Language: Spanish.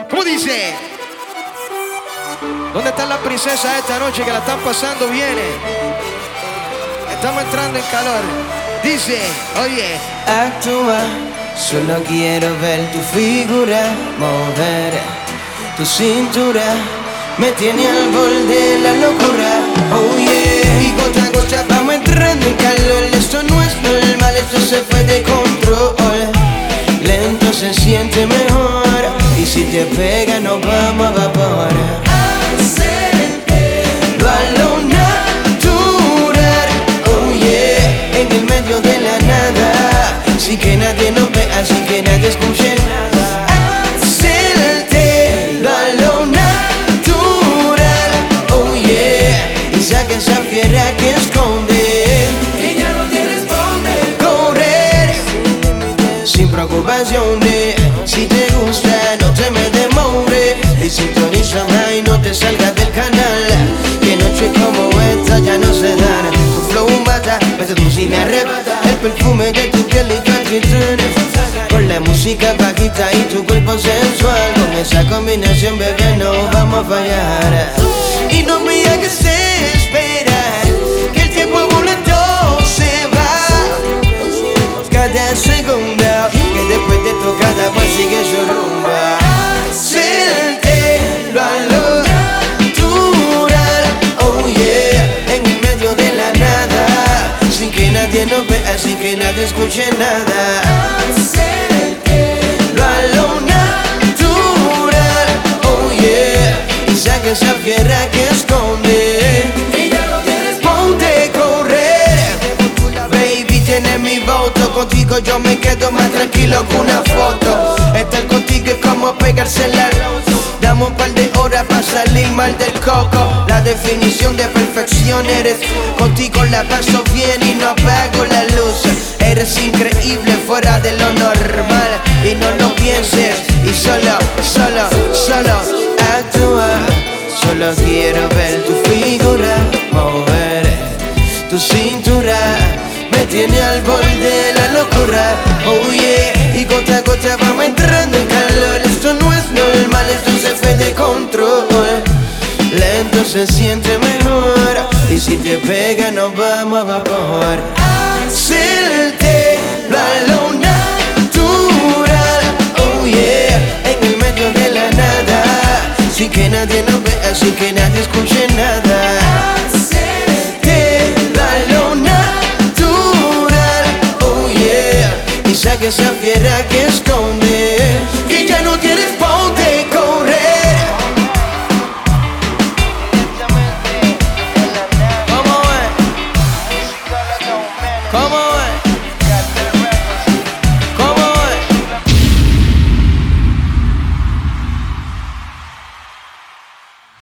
¿Cómo dice? ¿Dónde están las princesas esta noche que la están pasando bien? Estamos entrando en calor. Dice, oye, actúa, solo quiero ver tu figura, mover tu cintura, me tiene al borde de la locura. Oh yeah, y gota a gota vamos entrando en calor. Esto no es normal, esto se fue de control. Lento se siente mejor, y si te pega nos vamos a vapor. Hacértelo a lo natural, oh yeah, en el medio de la nada, así que nadie nos ve, así que nadie escuche nada. Hacértelo a lo natural, oh yeah, y saca esa fiera que esconde, ella no te responde. Correr sin preocupaciones, si te gusta no te me demores, y sintonízame y no te salgas del canal, que noche como esta ya no se dan. Tu flow mata, pero tú sí me arrebata, el perfume de tu piel y tu actitud, con la música bajita y tu cuerpo sensual, con esa combinación bebé no vamos a fallar. Y no me hagas esperar, que el tiempo volando se va, cada segundo, que después de tocada pues sigue su rumba. Hacértelo a lo natural, oh yeah, en el medio de la nada, sin que nadie nos vea, así que nadie escuche nada. Hacértelo a lo natural, oh yeah, y saca esa fiera que esconde, ella no te responde. Correr, baby, tienes mi voto, contigo yo me quedo más tranquilo que una foto. Estar contigo es como pegársela, damos un par de horas para salir mal del coco. La definición de perfección eres, contigo la paso bien y no apago la luz. Eres increíble fuera de lo normal, y no lo pienses, y solo actúa. Solo quiero ver tu figura, mover tu cintura, me tiene al borde de la locura. Oh yeah, y gota a gota vamos entrando en calor. Esto no es normal, esto se fue de control. Lento se siente mejor, y si te pega nos vamos a vapor. Hacértelo a lo natural, oh yeah, en el medio de la nada, sin que nadie nos ve, así que nadie escuche nada. Hacértelo a lo natural, oh yeah, y saca esa fiera que esconde, que ya no te responde. Correr, ¿cómo es? ¿Cómo?